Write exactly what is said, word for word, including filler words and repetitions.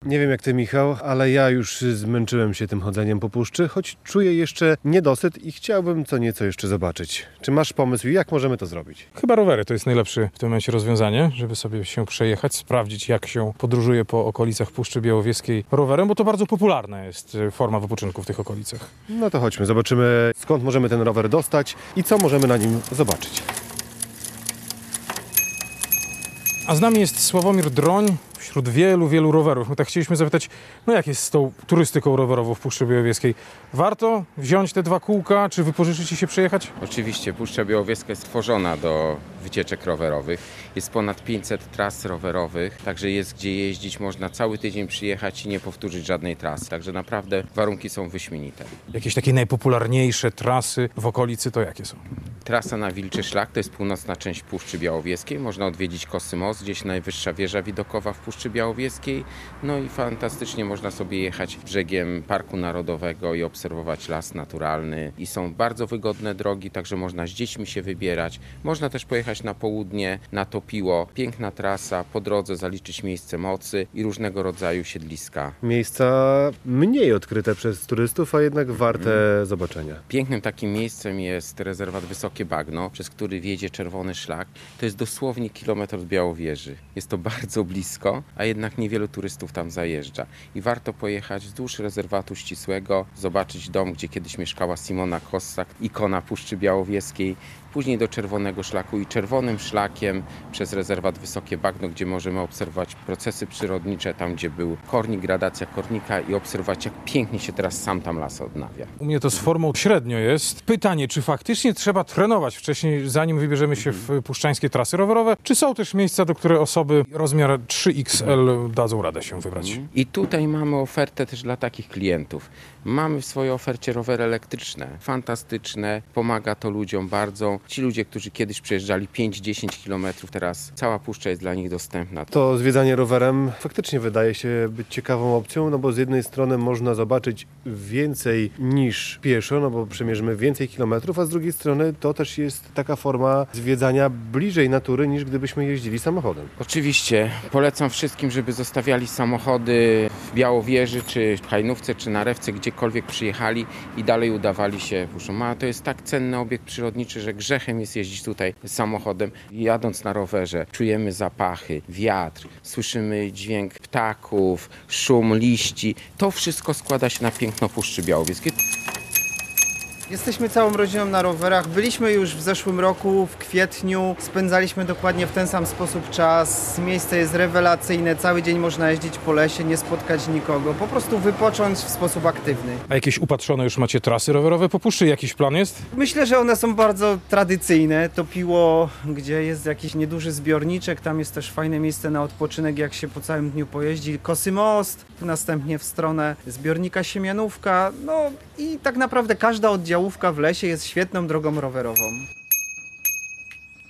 Nie wiem jak ty, Michał, ale ja już zmęczyłem się tym chodzeniem po puszczy, choć czuję jeszcze niedosyt i chciałbym co nieco jeszcze zobaczyć. Czy masz pomysł, jak możemy to zrobić? Chyba rowery to jest najlepsze w tym momencie rozwiązanie, żeby sobie się przejechać, sprawdzić jak się podróżuje po okolicach Puszczy Białowieskiej rowerem, bo to bardzo popularna jest forma wypoczynku w tych okolicach. No to chodźmy, zobaczymy skąd możemy ten rower dostać i co możemy na nim zobaczyć. A z nami jest Sławomir Droń wśród wielu, wielu rowerów. My tak chcieliśmy zapytać, no jak jest z tą turystyką rowerową w Puszczy Białowieskiej? Warto wziąć te dwa kółka, czy wypożyczyć i się przejechać? Oczywiście Puszcza Białowieska jest stworzona do wycieczek rowerowych. Jest ponad pięćset tras rowerowych, także jest gdzie jeździć. Można cały tydzień przyjechać i nie powtórzyć żadnej trasy. Także naprawdę warunki są wyśmienite. Jakieś takie najpopularniejsze trasy w okolicy to jakie są? Trasa na Wilczy Szlak to jest północna część Puszczy Białowieskiej. Można odwiedzić Kosy Most, gdzieś najwyższa wieża widokowa w Puszczy Białowieskiej. No i fantastycznie można sobie jechać brzegiem Parku Narodowego i obserwować las naturalny. I są bardzo wygodne drogi, także można z dziećmi się wybierać. Można też pojechać na południe, na Topiło. Piękna trasa, po drodze zaliczyć miejsce mocy i różnego rodzaju siedliska. Miejsca mniej odkryte przez turystów, a jednak warte hmm. zobaczenia. Pięknym takim miejscem jest rezerwat Wysokie Bagno, przez który wiedzie Czerwony Szlak. To jest dosłownie kilometr od Białowieży. Jest to bardzo blisko, a jednak niewielu turystów tam zajeżdża. I warto pojechać wzdłuż rezerwatu ścisłego, zobaczyć dom, gdzie kiedyś mieszkała Simona Kossak, ikona Puszczy Białowieskiej, później do Czerwonego Szlaku i Czerwonym Szlakiem przez rezerwat Wysokie Bagno, gdzie możemy obserwować procesy przyrodnicze, tam gdzie był kornik, gradacja kornika i obserwować, jak pięknie się teraz sam tam las odnawia. U mnie to z formą średnio jest. Pytanie, czy faktycznie trzeba trenować wcześniej, zanim wybierzemy się w puszczańskie trasy rowerowe, czy są też miejsca, do których osoby rozmiar trzy X L dadzą radę się wybrać? I tutaj mamy ofertę też dla takich klientów. Mamy w swojej ofercie rowery elektryczne, fantastyczne, pomaga to ludziom bardzo. Ci ludzie, którzy kiedyś przejeżdżali pięć dziesięć kilometrów, teraz cała puszcza jest dla nich dostępna. To zwiedzanie rowerem faktycznie wydaje się być ciekawą opcją, no bo z jednej strony można zobaczyć więcej niż pieszo, no bo przemierzymy więcej kilometrów, a z drugiej strony to też jest taka forma zwiedzania bliżej natury, niż gdybyśmy jeździli samochodem. Oczywiście. Polecam wszystkim, żeby zostawiali samochody w Białowieży, czy w Hajnówce, czy na Rewce, gdziekolwiek przyjechali i dalej udawali się puszczą. A to jest tak cenny obiekt przyrodniczy, że grzechem jest jeździć tutaj samochodem. Jadąc na rowerze czujemy zapachy, wiatr, słyszymy dźwięk ptaków, szum liści. To wszystko składa się na piękno Puszczy Białowieskiej. Jesteśmy całą rodziną na rowerach. Byliśmy już w zeszłym roku, w kwietniu. Spędzaliśmy dokładnie w ten sam sposób czas. Miejsce jest rewelacyjne. Cały dzień można jeździć po lesie, nie spotkać nikogo. Po prostu wypocząć w sposób aktywny. A jakieś upatrzone już macie trasy rowerowe po puszczy? Jakiś plan jest? Myślę, że one są bardzo tradycyjne. Topiło, gdzie jest jakiś nieduży zbiorniczek. Tam jest też fajne miejsce na odpoczynek, jak się po całym dniu pojeździ. Kosy Most, następnie w stronę zbiornika Siemianówka. No i tak naprawdę każda oddziałówka w lesie jest świetną drogą rowerową.